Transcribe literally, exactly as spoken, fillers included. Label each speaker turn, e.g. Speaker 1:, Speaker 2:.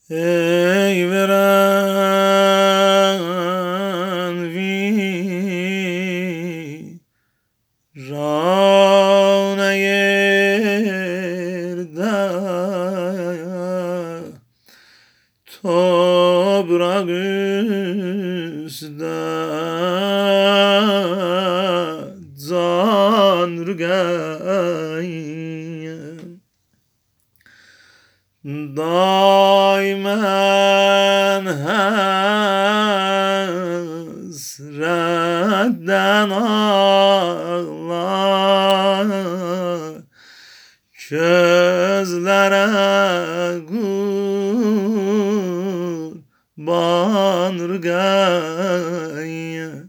Speaker 1: ey veren virane yerde toprak üstte canrgayım daimen hasretten ağlar gözlere kurban ırgayım